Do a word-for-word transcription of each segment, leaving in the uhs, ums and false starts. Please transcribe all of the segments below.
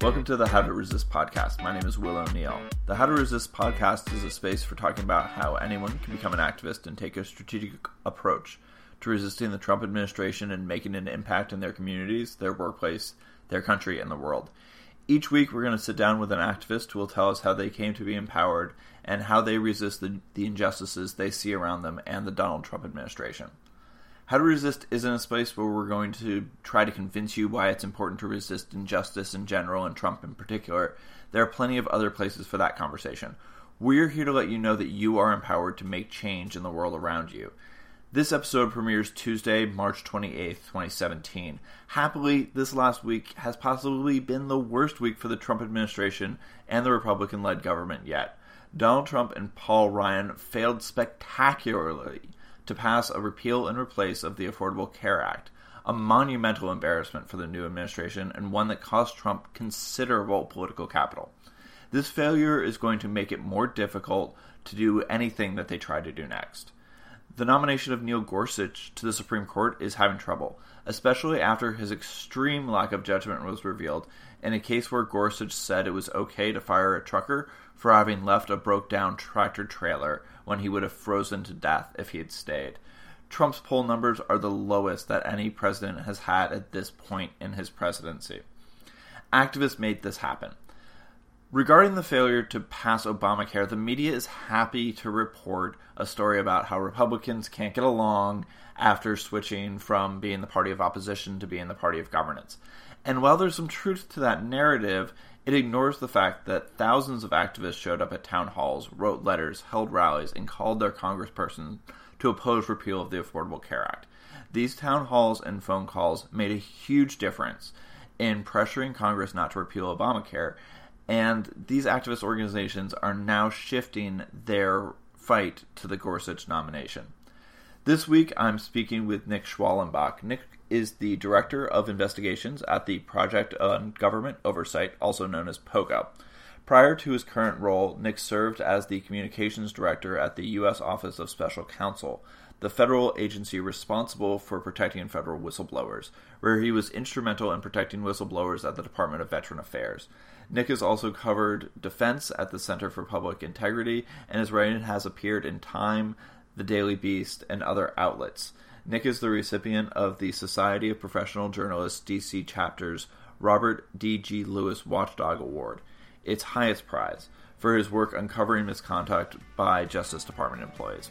Welcome to the How to Resist podcast. My name is Will O'Neill. The How to Resist podcast is a space for talking about how anyone can become an activist and take a strategic approach to resisting the Trump administration and making an impact in their communities, their workplace, their country, and the world. Each week, we're going to sit down with an activist who will tell us how they came to be empowered and how they resist the, the injustices they see around them and the Donald Trump administration. How to Resist isn't a space where we're going to try to convince you why it's important to resist injustice in general and Trump in particular. There are plenty of other places for that conversation. We're here to let you know that you are empowered to make change in the world around you. This episode premieres Tuesday, March twenty-eighth, twenty seventeen. Happily, this last week has possibly been the worst week for the Trump administration and the Republican-led government yet. Donald Trump and Paul Ryan failed spectacularly to pass a repeal and replace of the Affordable Care Act, a monumental embarrassment for the new administration and one that cost Trump considerable political capital. This failure is going to make it more difficult to do anything that they try to do next. The nomination of Neil Gorsuch to the Supreme Court is having trouble, especially after his extreme lack of judgment was revealed in a case where Gorsuch said it was okay to fire a trucker for having left a broke-down tractor-trailer when he would have frozen to death if he had stayed. Trump's poll numbers are the lowest that any president has had at this point in his presidency. Activists made this happen. Regarding the failure to pass Obamacare, the media is happy to report a story about how Republicans can't get along after switching from being the party of opposition to being the party of governance. And while there's some truth to that narrative, it ignores the fact that thousands of activists showed up at town halls, wrote letters, held rallies, and called their congresspersons to oppose repeal of the Affordable Care Act. These town halls and phone calls made a huge difference in pressuring Congress not to repeal Obamacare, and these activist organizations are now shifting their fight to the Gorsuch nomination. This week, I'm speaking with Nick Schwallenbach. Nick is the Director of Investigations at the Project on Government Oversight, also known as POGO. Prior to his current role, Nick served as the Communications Director at the U S Office of Special Counsel, the federal agency responsible for protecting federal whistleblowers, where he was instrumental in protecting whistleblowers at the Department of Veteran Affairs. Nick has also covered defense at the Center for Public Integrity, and his writing has appeared in Time, The Daily Beast, and other outlets. Nick is the recipient of the Society of Professional Journalists D C Chapter's Robert D G. Lewis Watchdog Award, its highest prize, for his work uncovering misconduct by Justice Department employees.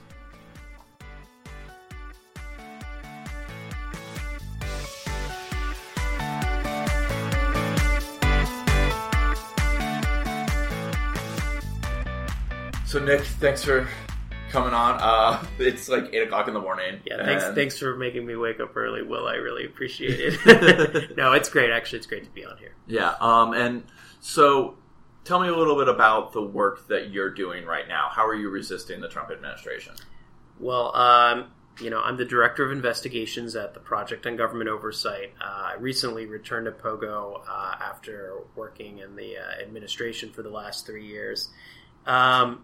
So Nick, thanks for coming on. Uh, it's like eight o'clock in the morning. Yeah, thanks. And... Thanks for making me wake up early, Will. I really appreciate it. No, it's great. Actually, it's great to be on here. Yeah. Um. And so, tell me a little bit about the work that you're doing right now. How are you resisting the Trump administration? Well, um, you know, I'm the Director of Investigations at the Project on Government Oversight. Uh, I recently returned to POGO uh, after working in the uh, administration for the last three years. Um.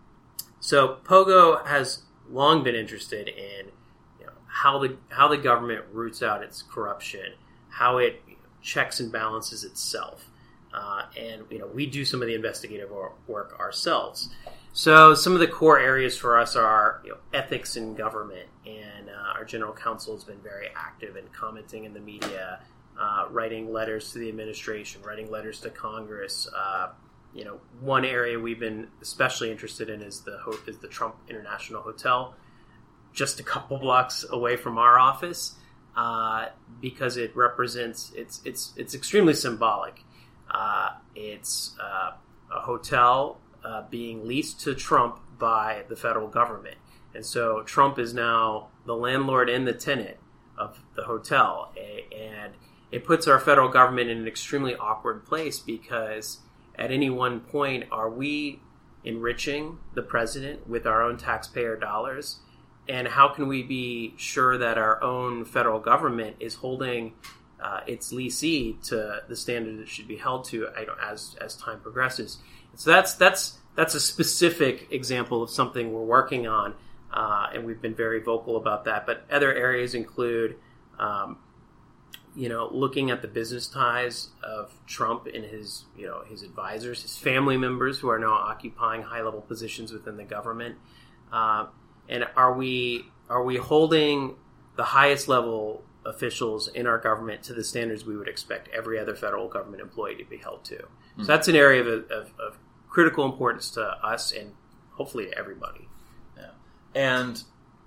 So POGO has long been interested in, you know, how the how the government roots out its corruption, how it you know, checks and balances itself, uh, and you know we do some of the investigative work ourselves. So some of the core areas for us are you know, ethics in government, and uh, our general counsel has been very active in commenting in the media, uh, writing letters to the administration, writing letters to Congress. Uh, You know, one area we've been especially interested in is the is the Trump International Hotel, just a couple blocks away from our office, uh, because it represents it's it's it's extremely symbolic. Uh, it's uh, a hotel uh, being leased to Trump by the federal government, and so Trump is now the landlord and the tenant of the hotel, and it puts our federal government in an extremely awkward place because at any one point, are we enriching the president with our own taxpayer dollars? And how can we be sure that our own federal government is holding uh, its leasee to the standard it should be held to as as time progresses? So that's that's that's a specific example of something we're working on, uh, and we've been very vocal about that. But other areas include um, you know, looking at the business ties of Trump and his, you know, his advisors, his family members who are now occupying high-level positions within the government, uh, and are we are we holding the highest level officials in our government to the standards we would expect every other federal government employee to be held to? Mm-hmm. So that's an area of, of, of critical importance to us and hopefully to everybody. Yeah. And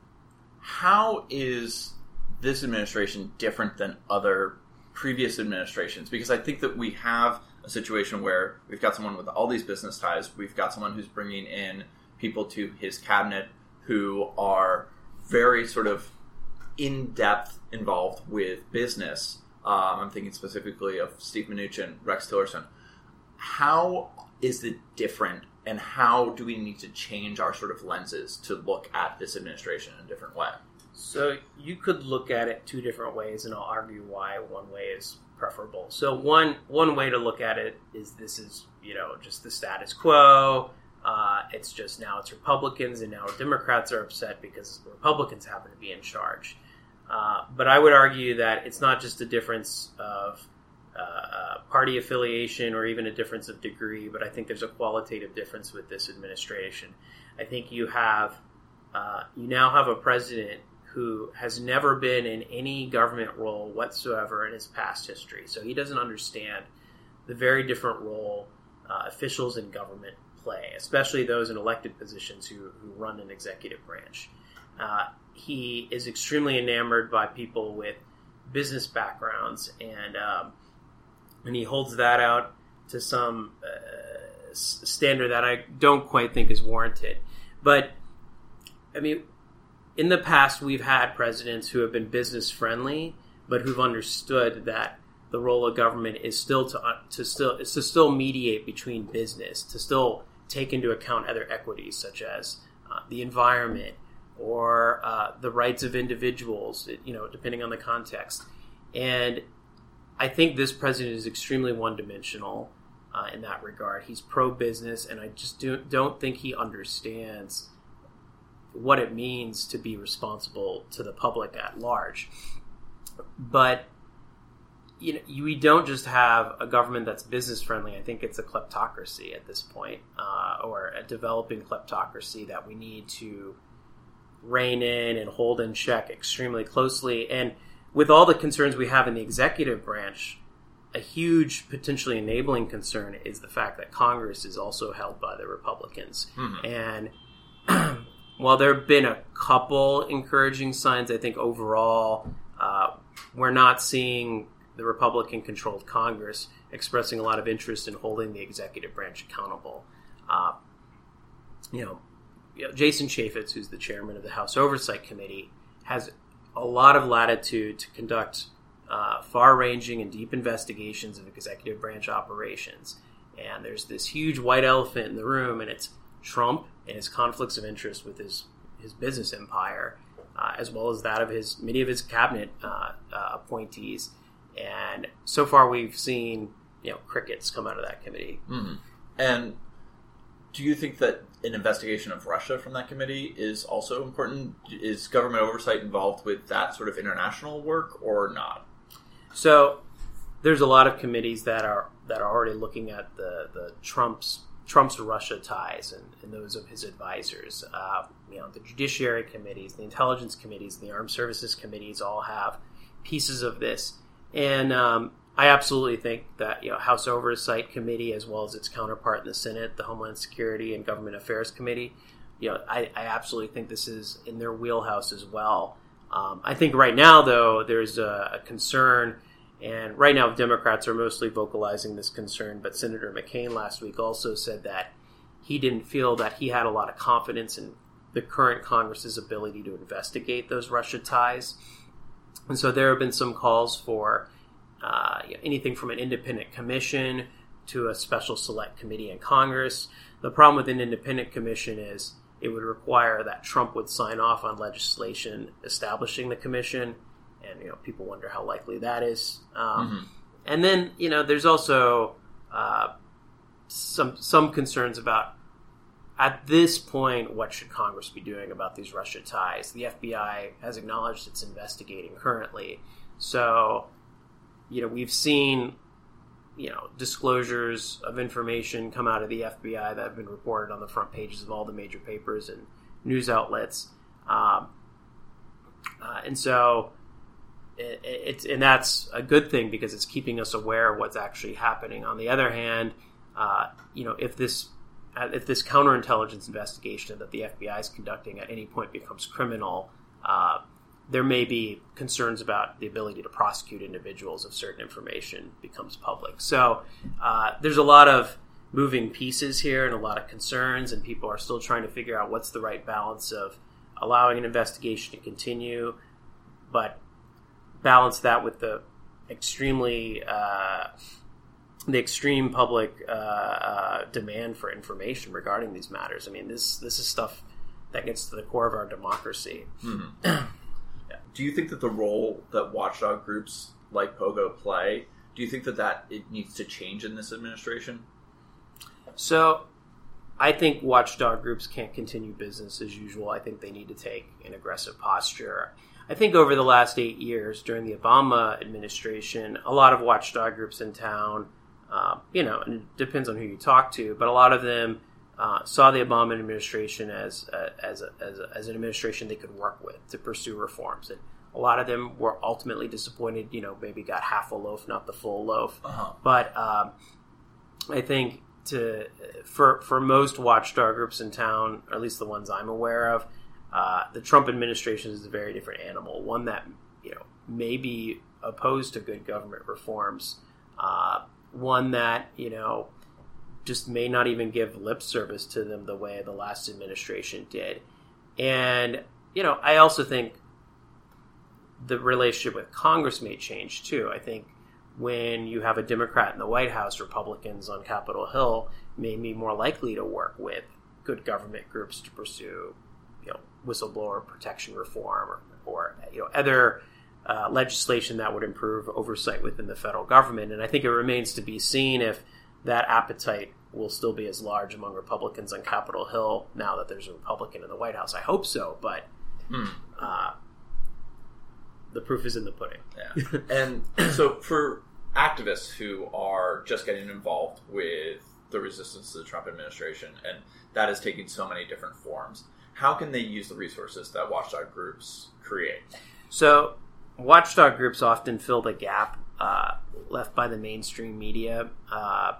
how is this administration different than other previous administrations? Because I think that we have a situation where we've got someone with all these business ties. We've got someone who's bringing in people to his cabinet who are very sort of in-depth involved with business. Um, I'm thinking specifically of Steve Mnuchin, Rex Tillerson. How is it different, and how do we need to change our sort of lenses to look at this administration in a different way? So you could look at it two different ways, and I'll argue why one way is preferable. So one one way to look at it is this is, you know, just the status quo. Uh, it's just now it's Republicans, and now Democrats are upset because Republicans happen to be in charge. Uh, but I would argue that it's not just a difference of uh, party affiliation or even a difference of degree, but I think there's a qualitative difference with this administration. I think you have uh, you now have a president who has never been in any government role whatsoever in his past history. So he doesn't understand the very different role uh, officials in government play, especially those in elected positions who, who run an executive branch. Uh, he is extremely enamored by people with business backgrounds, and um, and he holds that out to some uh, standard that I don't quite think is warranted. But, I mean, in the past, we've had presidents who have been business friendly, but who've understood that the role of government is still to uh, to still is to still mediate between business, to still take into account other equities such as uh, the environment or uh, the rights of individuals, you know, depending on the context. And I think this president is extremely one-dimensional uh, in that regard. He's pro-business, and I just do, don't think he understands what it means to be responsible to the public at large. But you know, we don't just have a government that's business friendly. I think it's a kleptocracy at this point, uh, or a developing kleptocracy that we need to rein in and hold in check extremely closely. And with all the concerns we have in the executive branch, a huge potentially enabling concern is the fact that Congress is also held by the Republicans. Mm-hmm. And while there have been a couple encouraging signs, I think overall uh, we're not seeing the Republican-controlled Congress expressing a lot of interest in holding the executive branch accountable. Uh, you know, you know, Jason Chaffetz, who's the chairman of the House Oversight Committee, has a lot of latitude to conduct uh, far-ranging and deep investigations of executive branch operations. And there's this huge white elephant in the room, and it's Trump and his conflicts of interest with his, his business empire, uh, as well as that of his many of his cabinet uh, uh, appointees. And so far, we've seen, you know, crickets come out of that committee. Mm-hmm. And do you think that an investigation of Russia from that committee is also important? Is government oversight involved with that sort of international work or not? So there's a lot of committees that are that are already looking at the, the Trump's Trump's Russia ties and, and those of his advisors. Uh, you know, the Judiciary Committees, the Intelligence Committees, the Armed Services Committees all have pieces of this. And um, I absolutely think that, you know, House Oversight Committee, as well as its counterpart in the Senate, the Homeland Security and Government Affairs Committee, you know, I, I absolutely think this is in their wheelhouse as well. Um, I think right now, though, there's a, a concern, and right now Democrats are mostly vocalizing this concern, but Senator McCain last week also said that he didn't feel that he had a lot of confidence in the current Congress's ability to investigate those Russia ties. And so there have been some calls for uh, anything from an independent commission to a special select committee in Congress. The problem with an independent commission is it would require that Trump would sign off on legislation establishing the commission. And, you know, people wonder how likely that is. Um, mm-hmm. And then, you know, there's also uh, some some concerns about, at this point, what should Congress be doing about these Russia ties? The F B I has acknowledged it's investigating currently. So you know, we've seen, you know, disclosures of information come out of the F B I that have been reported on the front pages of all the major papers and news outlets. Um, uh, and so it, it's, and that's a good thing because it's keeping us aware of what's actually happening. On the other hand, uh, you know, if this, if this counterintelligence investigation that the F B I is conducting at any point becomes criminal, uh, there may be concerns about the ability to prosecute individuals if certain information becomes public. So uh, there's a lot of moving pieces here and a lot of concerns, and people are still trying to figure out what's the right balance of allowing an investigation to continue, but balance that with the extremely uh, the extreme public uh, uh, demand for information regarding these matters. I mean, this this is stuff that gets to the core of our democracy. Mm-hmm. Do you think that the role that watchdog groups like Pogo play, do you think that, that it needs to change in this administration? So I think watchdog groups can't continue business as usual. I think they need to take an aggressive posture. I think over the last eight years during the Obama administration, a lot of watchdog groups in town, uh, you know, and it depends on who you talk to, but a lot of them Uh, saw the Obama administration as uh, as, a, as, a, as an administration they could work with to pursue reforms, and a lot of them were ultimately disappointed. You know, maybe got half a loaf, not the full loaf. Uh-huh. But um, I think to for for most watchdog groups in town, or at least the ones I'm aware of, uh, the Trump administration is a very different animal. One that you know may be opposed to good government reforms. Uh, one that you know. just may not even give lip service to them the way the last administration did. And, you know, I also think the relationship with Congress may change, too. I think when you have a Democrat in the White House, Republicans on Capitol Hill may be more likely to work with good government groups to pursue, you know, whistleblower protection reform or, or you know, other uh, legislation that would improve oversight within the federal government. And I think it remains to be seen if that appetite will still be as large among Republicans on Capitol Hill now that there's a Republican in the White House. I hope so, but hmm. uh, the proof is in the pudding. Yeah. And so for activists who are just getting involved with the resistance to the Trump administration, and that is taking so many different forms, how can they use the resources that watchdog groups create? So watchdog groups often fill the gap uh, left by the mainstream media. Uh,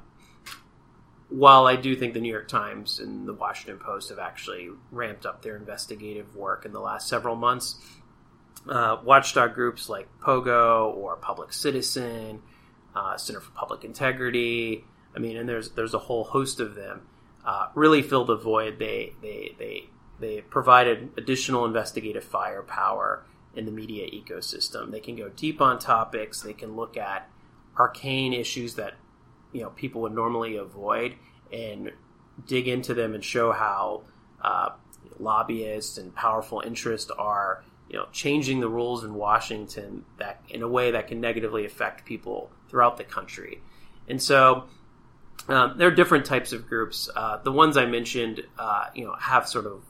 while I do think the New York Times and the Washington Post have actually ramped up their investigative work in the last several months, uh, watchdog groups like Pogo or Public Citizen, uh, Center for Public Integrity, I mean, and there's there's a whole host of them, uh, really fill the void. They they they they provided additional investigative firepower in the media ecosystem. They can go deep on topics. They can look at arcane issues that you know people would normally avoid and dig into them and show how uh, lobbyists and powerful interests are you know changing the rules in Washington that in a way that can negatively affect people throughout the country. And so um, there are different types of groups. Uh, the ones I mentioned, uh, you know, have sort of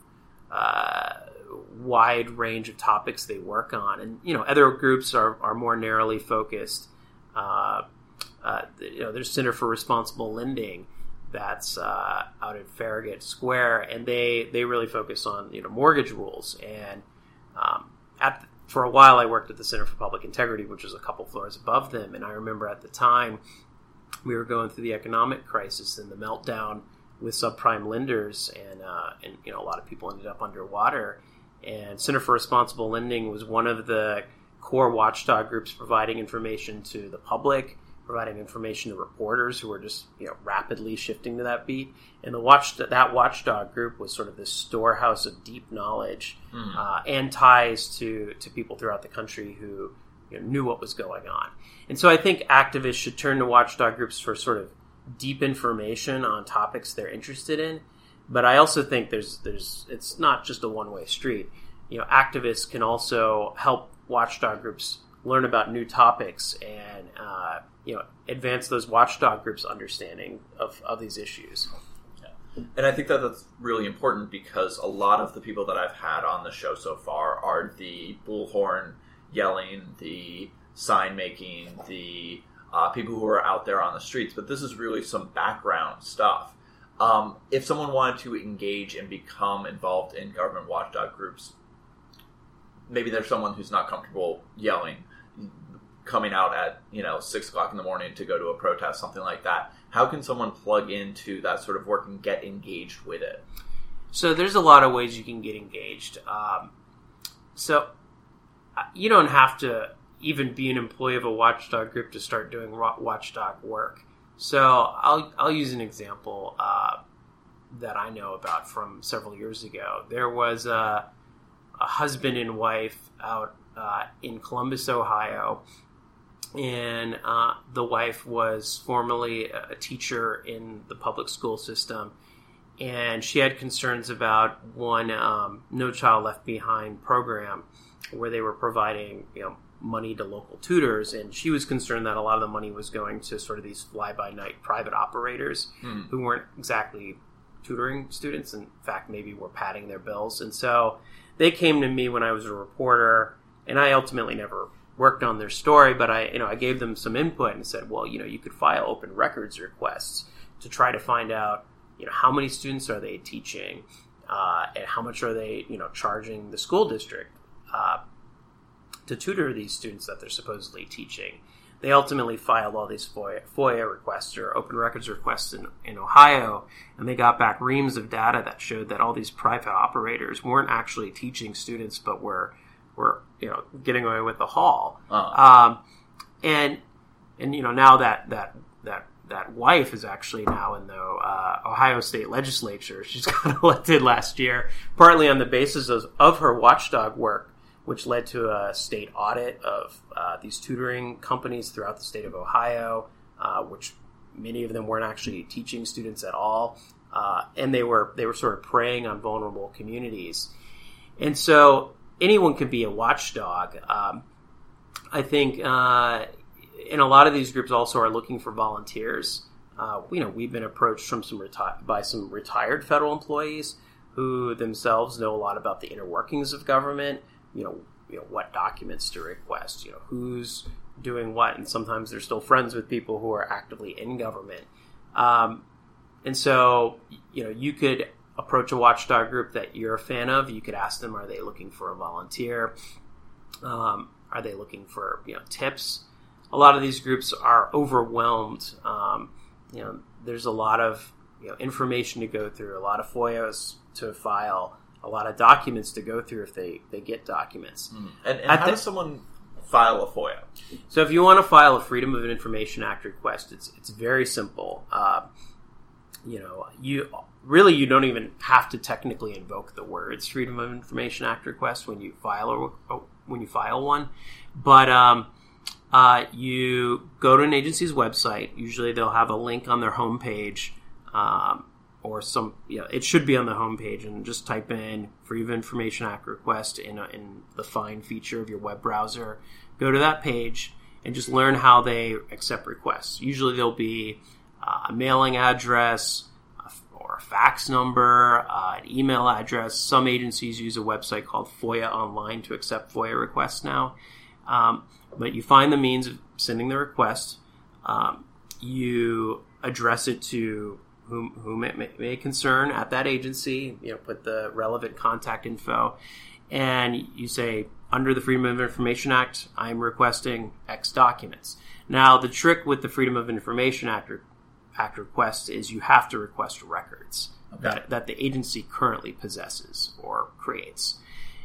uh, wide range of topics they work on, and you know, other groups are, are more narrowly focused. Uh, uh, you know, there's Center for Responsible Lending that's uh, out at Farragut Square, and they, they really focus on you know mortgage rules. And um, at the, for a while, I worked at the Center for Public Integrity, which was a couple floors above them. And I remember at the time we were going through the economic crisis and the meltdown with subprime lenders, and uh, and you know a lot of people ended up underwater. And Center for Responsible Lending was one of the core watchdog groups providing information to the public, providing information to reporters who were just you know rapidly shifting to that beat. And the watch that watchdog group was sort of this storehouse of deep knowledge mm. uh, and ties to to people throughout the country who you know, knew what was going on. And so I think activists should turn to watchdog groups for sort of deep information on topics they're interested in. But I also think there's there's it's not just a one-way street. You know, activists can also help watchdog groups learn about new topics and uh, you know advance those watchdog groups' understanding of, of these issues. Yeah. And I think that that's really important because a lot of the people that I've had on the show so far are the bullhorn yelling, the sign making, the uh, people who are out there on the streets, but this is really some background stuff. Um, if someone wanted to engage and become involved in government watchdog groups, maybe there's someone who's not comfortable yelling, coming out at, you know, six o'clock in the morning to go to a protest, something like that. How can someone plug into that sort of work and get engaged with it? So there's a lot of ways you can get engaged. Um, so you don't have to even be an employee of a watchdog group to start doing watchdog work. So I'll I'll use an example uh, that I know about from several years ago. There was a, a husband and wife out uh, in Columbus, Ohio, and uh, the wife was formerly a teacher in the public school system, and she had concerns about one um, No Child Left Behind program where they were providing, you know, money to local tutors, and she was concerned that a lot of the money was going to sort of these fly-by-night private operators mm. who weren't exactly tutoring students. In fact, maybe were padding their bills. And so they came to me when I was a reporter, and I ultimately never worked on their story, but I, you know, I gave them some input and said, well, you know, you could file open records requests to try to find out, you know, how many students are they teaching, uh, and how much are they, you know, charging the school district uh, to tutor these students that they're supposedly teaching. They ultimately filed all these FOIA, FOIA requests or open records requests in, in Ohio, and they got back reams of data that showed that all these private operators weren't actually teaching students, but were were you know getting away with the haul. Uh-huh. Um, and and you know now that that that that wife is actually now in the uh, Ohio State Legislature. She's got elected last year, partly on the basis of, of her watchdog work, which led to a state audit of uh, these tutoring companies throughout the state of Ohio, uh, which many of them weren't actually teaching students at all, uh, and they were they were sort of preying on vulnerable communities. And so anyone can be a watchdog. Um, I think, uh, and a lot of these groups also are looking for volunteers. Uh, you know, we've been approached from some reti- by some retired federal employees who themselves know a lot about the inner workings of government. You know, you know, what documents to request, you know, who's doing what, and sometimes they're still friends with people who are actively in government. Um, and so, you know, you could approach a watchdog group that you're a fan of. You could ask them, are they looking for a volunteer? Um, are they looking for, you know, tips? A lot of these groups are overwhelmed. Um, you know, there's a lot of, you know, information to go through, a lot of FOIAs to file, a lot of documents to go through if they, they get documents. Mm. And, and how the, does someone file a FOIA? So if you want to file a Freedom of Information Act request, it's it's very simple. Uh, you know, you really you don't even have to technically invoke the words Freedom of Information Act request when you file a, when you file one, but um, uh, you go to an agency's website. Usually they'll have a link on their homepage. Um, or some, you know, it should be on the homepage, and just type in Freedom of Information Act request in, a, in the find feature of your web browser. Go to that page and just learn how they accept requests. Usually there'll be uh, a mailing address a, or a fax number, uh, an email address. Some agencies use a website called FOIA Online to accept FOIA requests now. Um, but you find the means of sending the request. Um, you address it to whom, whom it may, may concern at that agency, you know, put the relevant contact info, and you say, under the Freedom of Information Act, I'm requesting X documents. Now, the trick with the Freedom of Information Act, Act request is you have to request records okay. that, that the agency currently possesses or creates.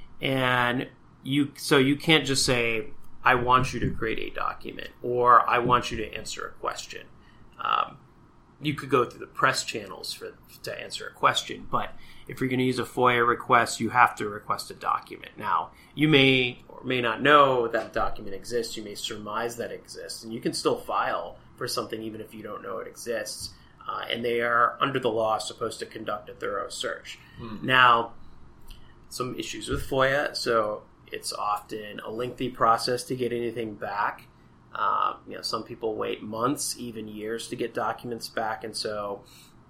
And you, so you can't just say, I want you to create a document, or I want you to answer a question. Um, You could go through the press channels for to answer a question, but if you're going to use a FOIA request, you have to request a document. Now, you may or may not know that document exists. You may surmise that it exists, and you can still file for something even if you don't know it exists. Uh, and they are, under the law, supposed to conduct a thorough search. Mm-hmm. Now, some issues with FOIA, so it's often a lengthy process to get anything back. Uh, you know, some people wait months, even years to get documents back. And so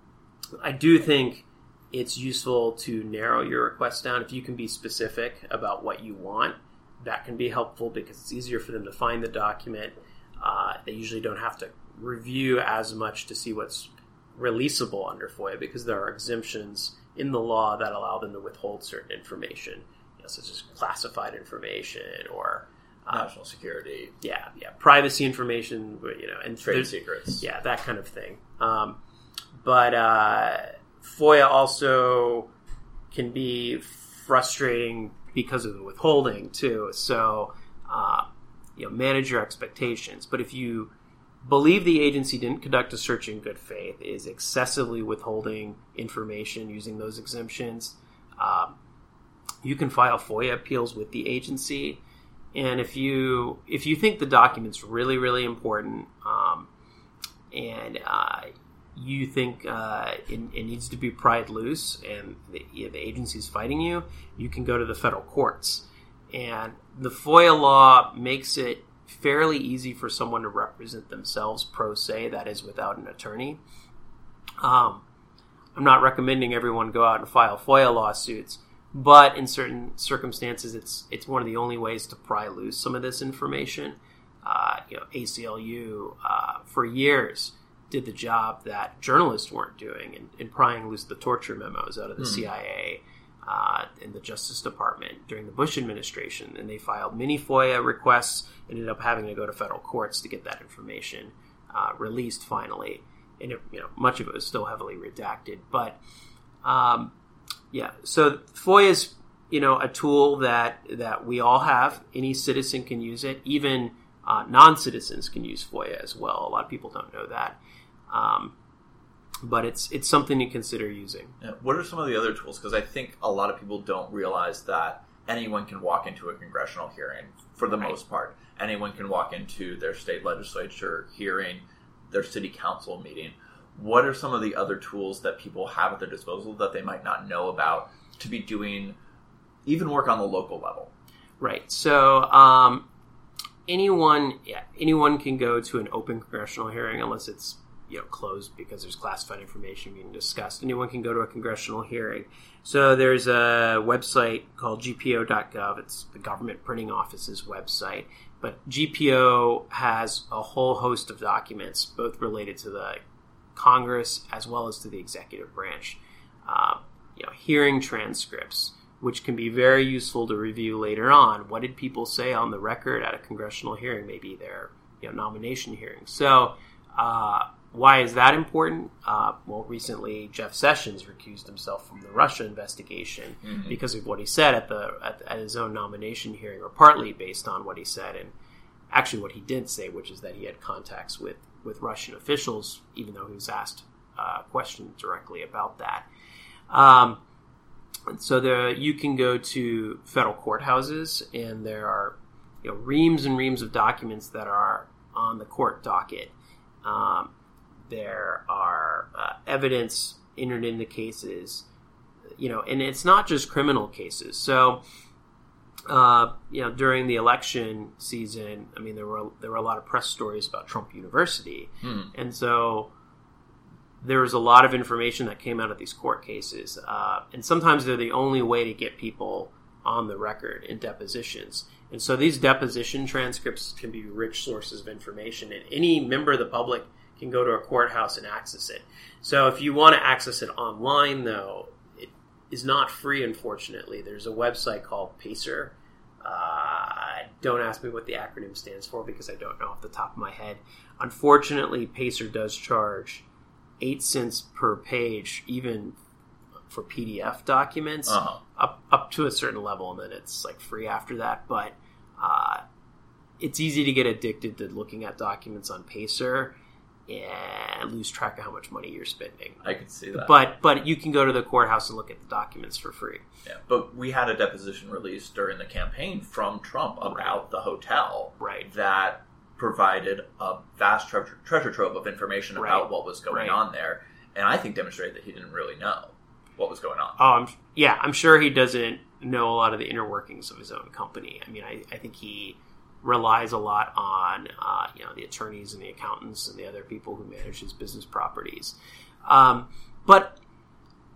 I do think it's useful to narrow your request down. If you can be specific about what you want, that can be helpful because it's easier for them to find the document. Uh, they usually don't have to review as much to see what's releasable under FOIA because there are exemptions in the law that allow them to withhold certain information, you know, such as classified information or uh, national security. Yeah, yeah, privacy information, you know, and trade secrets. Yeah, that kind of thing. Um, but uh, FOIA also can be frustrating because of the withholding too. So, uh, you know, manage your expectations. But if you believe the agency didn't conduct a search in good faith, is excessively withholding information using those exemptions, um, you can file FOIA appeals with the agency. And if you if you think the document's really, really important, um, and uh, you think uh, it, it needs to be pried loose, and the, you know, the agency's fighting you, you can go to the federal courts. And the FOIA law makes it fairly easy for someone to represent themselves pro se, that is, without an attorney. Um, I'm not recommending everyone go out and file FOIA lawsuits, but in certain circumstances, it's it's one of the only ways to pry loose some of this information. Uh, you know, A C L U uh, for years did the job that journalists weren't doing in, in prying loose the torture memos out of the mm. C I A uh, and the Justice Department during the Bush administration. And they filed many FOIA requests, ended up having to go to federal courts to get that information uh, released finally. And it, you know, much of it was still heavily redacted. But um, yeah, so FOIA is, you know, a tool that that we all have. Any citizen can use it. Even uh, non-citizens can use FOIA as well. A lot of people don't know that. Um, but it's it's something to consider using. Yeah. What are some of the other tools? Because I think a lot of people don't realize that anyone can walk into a congressional hearing for the right. most part. Anyone can walk into their state legislature hearing, their city council meeting. What are some of the other tools that people have at their disposal that they might not know about to be doing even work on the local level? Right. So um, anyone, yeah, anyone can go to an open congressional hearing unless it's you know closed because there's classified information being discussed. Anyone can go to a congressional hearing. So there's a website called G P O dot gov. It's the government printing office's website. But G P O has a whole host of documents, both related to the Congress as well as to the executive branch. Uh, you know, hearing transcripts, which can be very useful to review later on. What did people say on the record at a congressional hearing, maybe their you know, nomination hearing? So uh, why is that important? Uh, well, recently Jeff Sessions recused himself from the Russia investigation mm-hmm. because of what he said at the at, at his own nomination hearing, or partly based on what he said, and actually what he did say, which is that he had contacts with, with Russian officials, even though he was asked uh, questions directly about that. Um, so the, you can go to federal courthouses, and there are you know, reams and reams of documents that are on the court docket. Um, there are uh, evidence entered into cases, you know, and it's not just criminal cases. So, uh, you know, during the election season, I mean, there were there were a lot of press stories about Trump University, hmm. and so there was a lot of information that came out of these court cases, uh, and sometimes they're the only way to get people on the record in depositions. And so these deposition transcripts can be rich sources of information, and any member of the public can go to a courthouse and access it. So if you want to access it online, though, it is not free, unfortunately. There's a website called PACER. Uh, don't ask me what the acronym stands for because I don't know off the top of my head. Unfortunately, PACER does charge eight cents per page, even for P D F documents, uh-huh. up up to a certain level, and then it's like free after that. But uh, it's easy to get addicted to looking at documents on PACER and lose track of how much money you're spending. I can see that. But but you can go to the courthouse and look at the documents for free. Yeah, but we had a deposition released during the campaign from Trump about right. the hotel right. that provided a vast treasure, treasure trove of information about right. what was going right. on there, and I think demonstrated that he didn't really know what was going on. Oh, I'm, yeah, I'm sure he doesn't know a lot of the inner workings of his own company. I mean, I, I think he relies a lot on uh, you know the attorneys and the accountants and the other people who manage his business properties. Um, but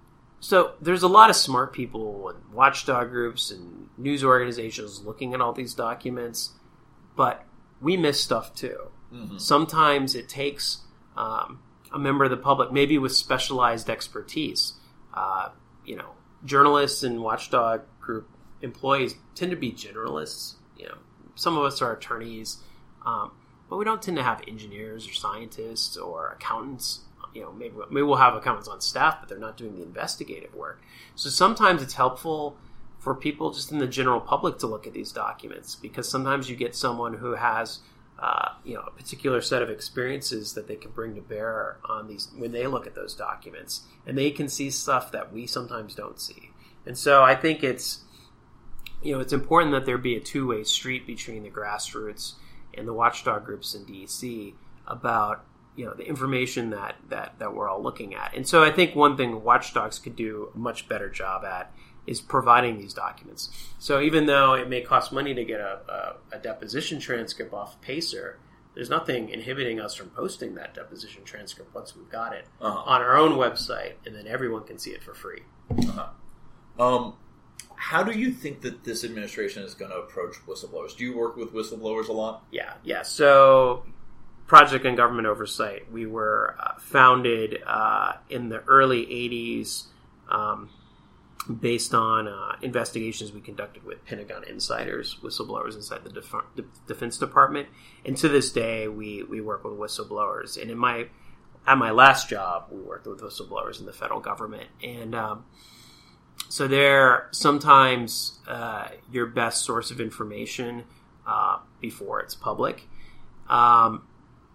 so there's a lot of smart people and watchdog groups and news organizations looking at all these documents, but we miss stuff too. Mm-hmm. Sometimes it takes um, a member of the public, maybe with specialized expertise. Uh, you know, journalists and watchdog group employees tend to be generalists. You know, some of us are attorneys, um, but we don't tend to have engineers or scientists or accountants. You know, maybe, maybe we'll have accountants on staff, but they're not doing the investigative work. So sometimes it's helpful for people just in the general public to look at these documents, because sometimes you get someone who has Uh, you know, a particular set of experiences that they can bring to bear on these when they look at those documents, and they can see stuff that we sometimes don't see. And so I think it's, you know, it's important that there be a two-way street between the grassroots and the watchdog groups in D C about, you know, the information that, that, that we're all looking at. And so I think one thing watchdogs could do a much better job at is providing these documents. So even though it may cost money to get a, a, a deposition transcript off Pacer, there's nothing inhibiting us from posting that deposition transcript once we've got it uh-huh. on our own website, and then everyone can see it for free. Uh-huh. Um, how do you think that this administration is going to approach whistleblowers? Do you work with whistleblowers a lot? Yeah, yeah. So Project on Government Oversight, we were uh, founded uh, in the early eighties, um, based on uh, investigations we conducted with Pentagon insiders, whistleblowers inside the Def- De- Defense Department. And to this day, we, we work with whistleblowers. And in my at my last job, we worked with whistleblowers in the federal government. And um, so they're sometimes uh, your best source of information uh, before it's public. Um,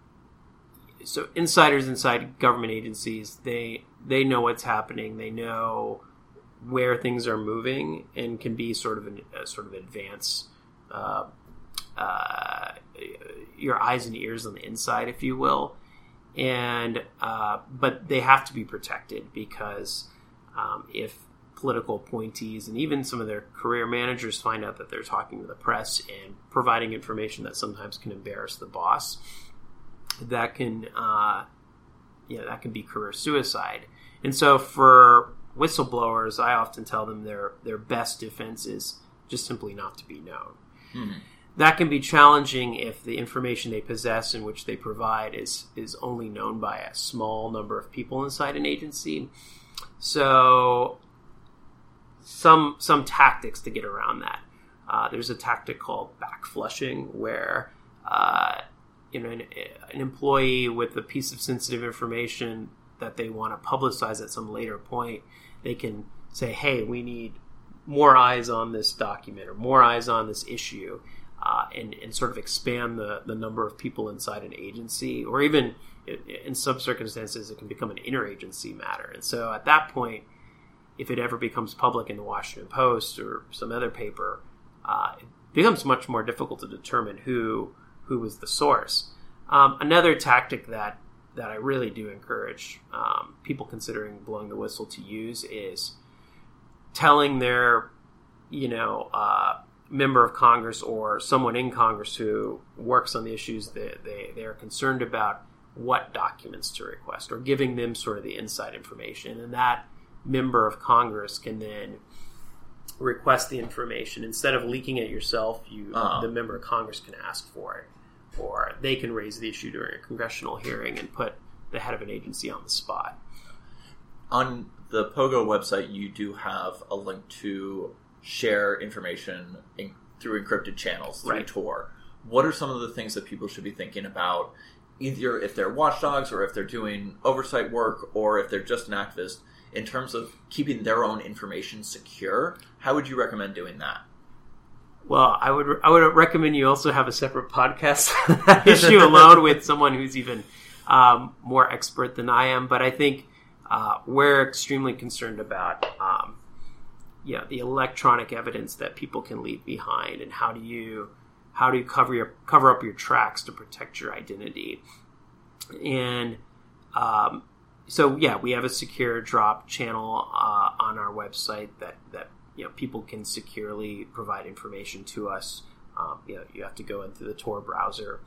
so insiders inside government agencies, they they know what's happening. They know where things are moving and can be sort of an, a sort of advance uh, uh, your eyes and ears on the inside, if you will. And uh, but they have to be protected, because um, if political appointees and even some of their career managers find out that they're talking to the press and providing information that sometimes can embarrass the boss, that can uh, you know, that can be career suicide. And so for whistleblowers, I often tell them their their best defense is just simply not to be known. Mm-hmm. That can be challenging if the information they possess and which they provide is is only known by a small number of people inside an agency. So some some tactics to get around that. Uh, there's a tactic called backflushing, where uh, you know an, an employee with a piece of sensitive information that they want to publicize at some later point, they can say, hey, we need more eyes on this document or more eyes on this issue, uh, and, and sort of expand the, the number of people inside an agency, or even in some circumstances, it can become an interagency matter. And so at that point, if it ever becomes public in the Washington Post or some other paper, uh, it becomes much more difficult to determine who who was the source. Um, another tactic that that I really do encourage um, people considering blowing the whistle to use is telling their, you know, uh, member of Congress or someone in Congress who works on the issues that they, they are concerned about what documents to request, or giving them sort of the inside information. And that member of Congress can then request the information. Instead of leaking it yourself, you uh-huh. the member of Congress can ask for it. Or they can raise the issue during a congressional hearing and put the head of an agency on the spot. On the Pogo website, you do have a link to share information in, through encrypted channels, through right. Tor. What are some of the things that people should be thinking about, either if they're watchdogs or if they're doing oversight work or if they're just an activist, in terms of keeping their own information secure? How would you recommend doing that? Well, I would I would recommend you also have a separate podcast on that issue alone with someone who's even um, more expert than I am. But I think uh, we're extremely concerned about um, you know, the electronic evidence that people can leave behind, and how do you how do you cover your cover up your tracks to protect your identity. And um, so, yeah, we have a secure drop channel uh, on our website that that. You know, people can securely provide information to us. Um, you know, you have to go into the Tor browser.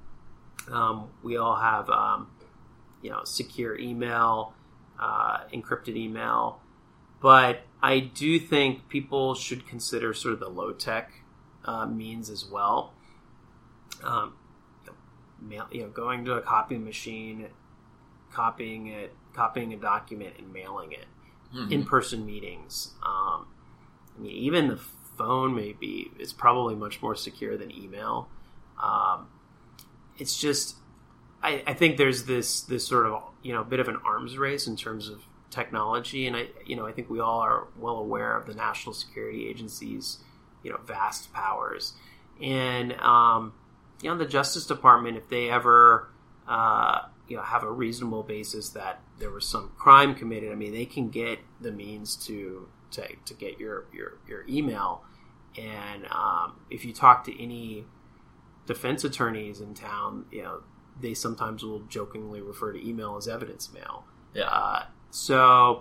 Um, we all have, um, you know, secure email, uh, encrypted email. but I do think people should consider sort of the low tech uh, means as well. Um, you know, mail, you know, going to a copy machine, copying it, copying a document, and mailing it. Mm-hmm. In-person meetings. Um, I mean, even the phone maybe is probably much more secure than email. Um, it's just, I, I think there's this this sort of you know bit of an arms race in terms of technology, and I you know I think we all are well aware of the national security agency's you know vast powers, and um, you know the Justice Department, if they ever uh, you know have a reasonable basis that there was some crime committed, I mean they can get the means to to, to get your, your your email, and um, if you talk to any defense attorneys in town, you know they sometimes will jokingly refer to email as evidence mail. Yeah. Uh, so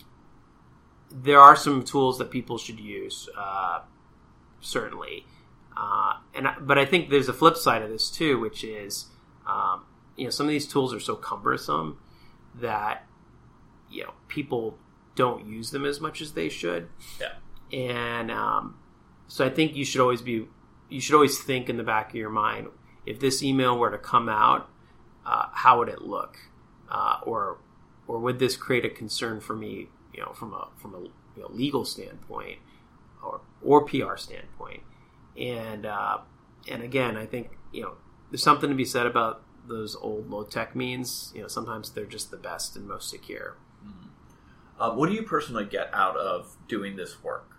there are some tools that people should use, uh, certainly. Uh, and but I think there's a flip side of this too, which is um, you know some of these tools are so cumbersome that you know people don't use them as much as they should. Yeah. And um, so I think you should always be you should always think in the back of your mind, if this email were to come out, uh, how would it look, uh, or or would this create a concern for me, you know, from a from a you know, legal standpoint, or or P R standpoint, and uh, and again, I think you know there's something to be said about those old low tech means. You know, sometimes they're just the best and most secure. Mm-hmm. Uh, what do you personally get out of doing this work?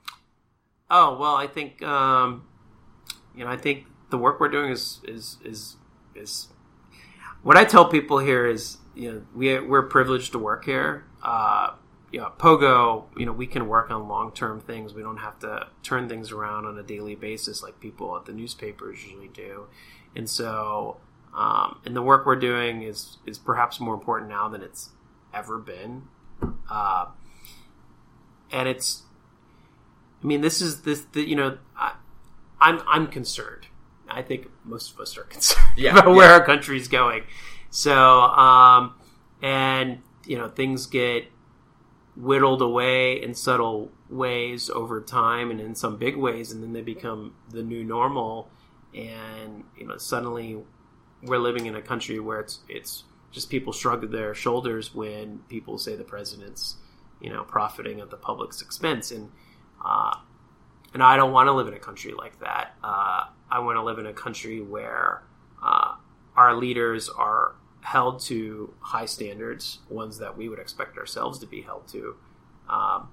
Oh well, I think um, you know, I think the work we're doing is is is is what I tell people here is you know we we're privileged to work here. Uh, you know, Pogo, you know, we can work on long term things. We don't have to turn things around on a daily basis like people at the newspapers usually do. And so, um, and the work we're doing is is perhaps more important now than it's ever been. Uh, and it's, I mean, this is this the, you know, I, I'm I'm concerned. I think most of us are concerned yeah, about yeah. where our country's going. So, um, and, you know, things get whittled away in subtle ways over time and in some big ways, and then they become the new normal. And, you know, suddenly we're living in a country where it's it's just people shrug their shoulders when people say the president's, you know, profiting at the public's expense. And, uh, and I don't want to live in a country like that. Uh, I want to live in a country where uh, our leaders are held to high standards, ones that we would expect ourselves to be held to. Um,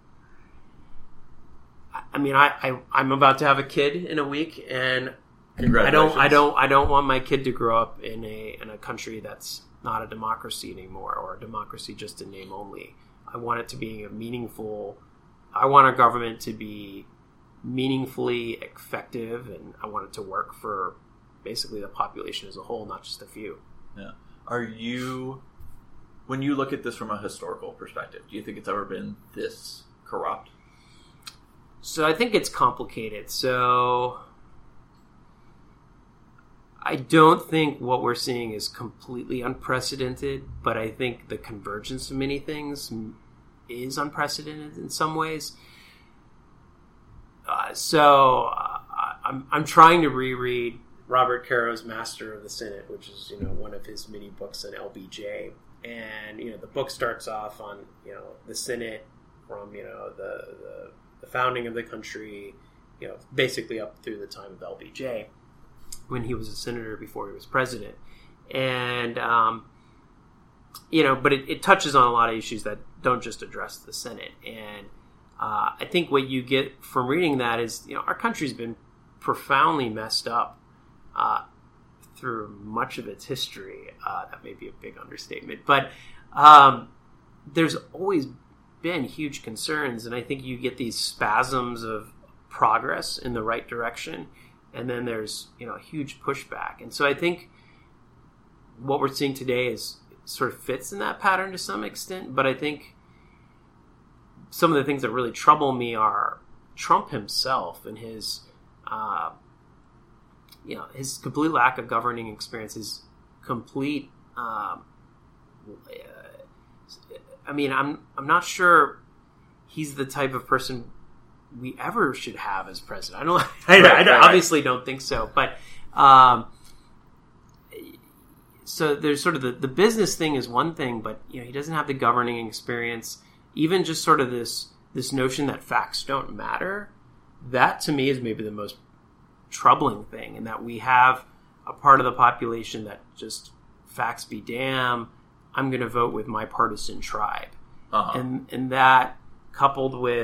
I mean, I, I I'm about to have a kid in a week, and I don't I don't I don't want my kid to grow up in a in a country that's not a democracy anymore, or a democracy just in name only. I want it to be a meaningful. I want our government to be meaningfully effective, and I want it to work for basically the population as a whole, not just a few. Yeah. Are you, when you look at this from a historical perspective, do you think it's ever been this corrupt? So I think it's complicated. So I don't think what we're seeing is completely unprecedented, but I think the convergence of many things is unprecedented in some ways. Uh, so uh, I'm I'm trying to reread Robert Caro's Master of the Senate, which is, you know, one of his many books on L B J. And, you know, the book starts off on, you know, the Senate from, you know, the, the, the founding of the country, you know, basically up through the time of L B J, when he was a senator before he was president. And, um, you know, but it, it touches on a lot of issues that don't just address the Senate. And uh, I think what you get from reading that is, you know, our country's been profoundly messed up Uh, through much of its history. Uh, that may be a big understatement, but um, there's always been huge concerns, and I think you get these spasms of progress in the right direction, and then there's you know huge pushback. And so I think what we're seeing today is sort of fits in that pattern to some extent, but I think some of the things that really trouble me are Trump himself and his uh, you know, his complete lack of governing experience, his complete, um, I mean, I'm, I'm not sure he's the type of person we ever should have as president. I don't. I, right, I, I right, obviously right. don't think so. But um, so there's sort of the, the business thing is one thing, but you know he doesn't have the governing experience. Even just sort of this this notion that facts don't matter. That to me is maybe the most troubling thing, in that we have a part of the population that just facts be damn. I'm going to vote with my partisan tribe, uh-huh. and and that coupled with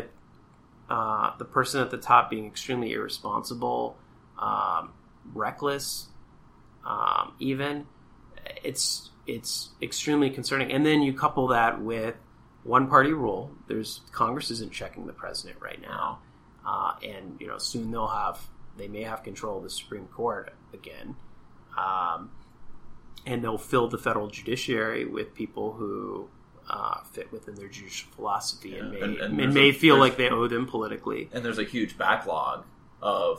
uh, the person at the top being extremely irresponsible, um, reckless, um, even it's it's extremely concerning. And then you couple that with one party rule. There's Congress isn't checking the president right now, uh, and you know soon they'll have they may have control of the Supreme Court again. Um, And they'll fill the federal judiciary with people who uh, fit within their judicial philosophy yeah. and may, and, and and may a, feel like they owe them politically. And there's a huge backlog of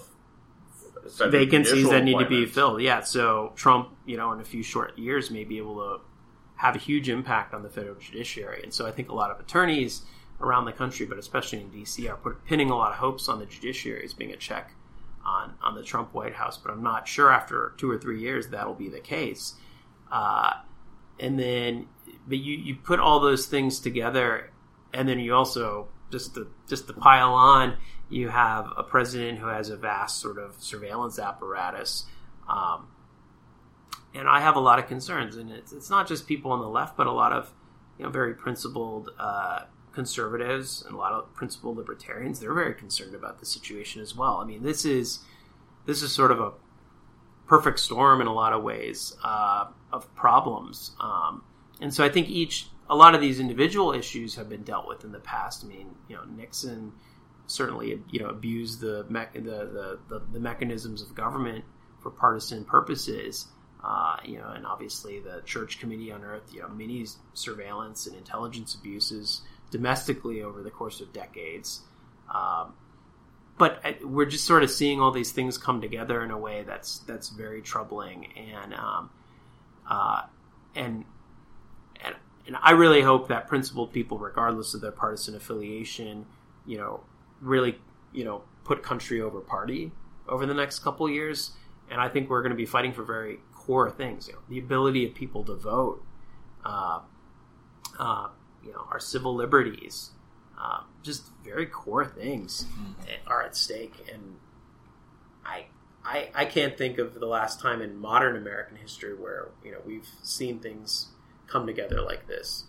vacancies that need to be filled. Yeah, so Trump, you know, in a few short years may be able to have a huge impact on the federal judiciary. And so I think a lot of attorneys around the country, but especially in D C, are put, pinning a lot of hopes on the judiciary as being a check on, on the Trump White House. But I'm not sure after two or three years that'll be the case. Uh, and then, but you, you put all those things together, and then you also, just to, just to pile on, you have a president who has a vast sort of surveillance apparatus. Um, and I have a lot of concerns, and it's, it's not just people on the left, but a lot of, you know, very principled, uh, conservatives and a lot of principled libertarians. They're very concerned about the situation as well. I mean, this is, this is sort of a perfect storm in a lot of ways, uh, of problems. Um, and so I think each, a lot of these individual issues have been dealt with in the past. I mean, you know, Nixon certainly, you know, abused the, me- the, the, the, the mechanisms of government for partisan purposes. Uh, you know, and obviously the Church Committee unearthed, you know, many surveillance and intelligence abuses domestically over the course of decades. Um, But we're just sort of seeing all these things come together in a way that's that's very troubling, and um, uh, and and and I really hope that principled people, regardless of their partisan affiliation, you know, really you know put country over party over the next couple of years. And I think we're going to be fighting for very core things, you know, the ability of people to vote, uh, uh, you know, our civil liberties. Um, just very core things mm-hmm. are at stake, and I, I I can't think of the last time in modern American history where you know we've seen things come together like this.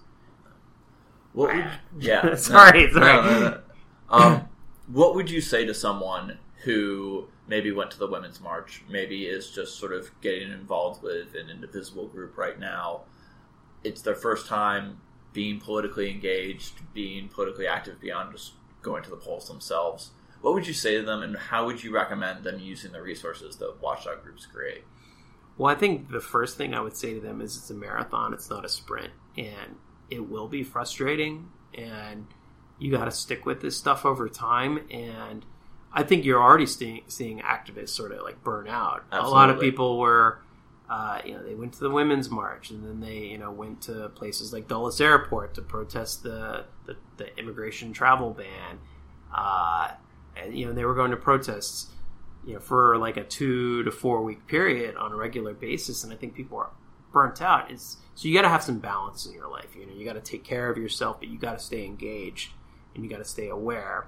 What would, yeah, sorry, no, sorry. No, no, no. Um, what would you say to someone who maybe went to the Women's March, maybe is just sort of getting involved with an indivisible group right now? It's their first time being politically engaged, being politically active beyond just going to the polls themselves. What would you say to them, and how would you recommend them using the resources that watchdog groups create? Well, I think the first thing I would say to them is it's a marathon, it's not a sprint, and it will be frustrating, and you got to stick with this stuff over time. And I think you're already seeing, seeing activists sort of like burn out. Absolutely. A lot of people were... Uh, you know, they went to the Women's March, and then they, you know, went to places like Dulles Airport to protest the the, the immigration travel ban. Uh, and you know, they were going to protests, you know, for like a two to four week period on a regular basis. And I think people are burnt out. It's so you got to have some balance in your life. You know, you got to take care of yourself, but you got to stay engaged and you got to stay aware.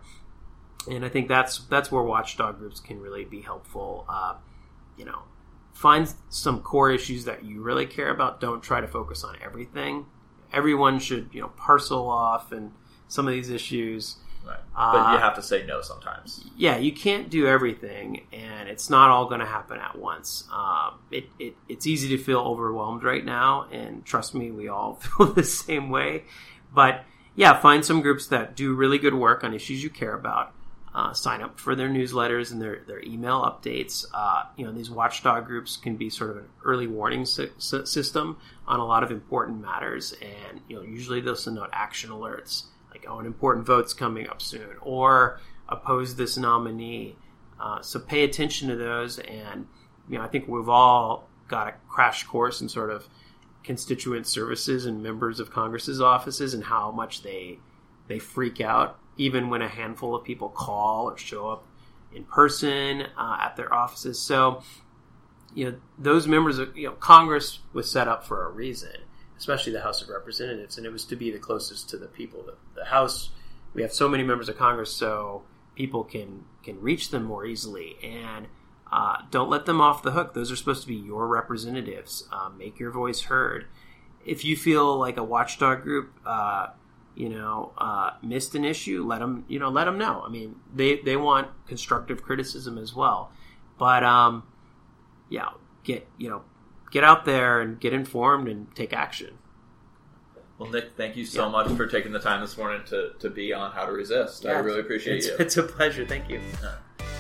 And I think that's that's where watchdog groups can really be helpful. Uh, you know. Find some core issues that you really care about. Don't try to focus on everything. Everyone should, you know, parcel off and some of these issues. Right. But uh, you have to say no sometimes. Yeah, you can't do everything, and it's not all going to happen at once. Um, it, it it's easy to feel overwhelmed right now, and trust me, we all feel the same way. But yeah, find some groups that do really good work on issues you care about. Uh, sign up for their newsletters and their, their email updates. Uh, you know, these watchdog groups can be sort of an early warning si- system on a lot of important matters. And, you know, usually they'll send out action alerts like, oh, an important vote's coming up soon, or oppose this nominee. Uh, so pay attention to those. And, you know, I think we've all got a crash course in sort of constituent services and members of Congress's offices and how much they, they freak out, even when a handful of people call or show up in person uh, at their offices. So, you know, those members of, you know, Congress was set up for a reason, especially the House of Representatives, and it was to be the closest to the people. The, the House, we have so many members of Congress, so people can, can reach them more easily. And uh, don't let them off the hook. Those are supposed to be your representatives. Uh, make your voice heard. If you feel like a watchdog group, uh, you know, uh, missed an issue, let them, you know, let them know. I mean, they, they want constructive criticism as well. But, um, yeah, get, you know, get out there and get informed and take action. Well, Nick, thank you so yeah. much for taking the time this morning to, to be on How to Resist. Yeah, I really appreciate it's, you. It's a pleasure. Thank you. Yeah.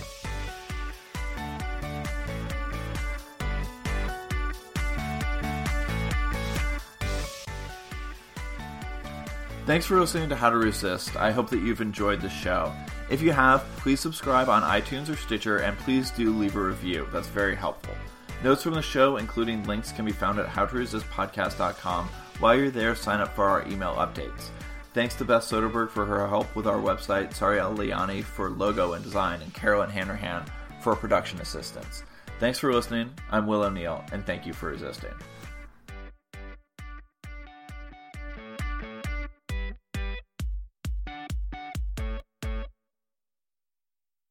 Thanks for listening to How to Resist. I hope that you've enjoyed the show. If you have, please subscribe on iTunes or Stitcher, and please do leave a review. That's very helpful. Notes from the show, including links, can be found at how to resist podcast dot com. While you're there, sign up for our email updates. Thanks to Beth Soderberg for her help with our website, Sariel Liani for logo and design, and Carolyn Hanrahan for production assistance. Thanks for listening. I'm Will O'Neill, and thank you for resisting.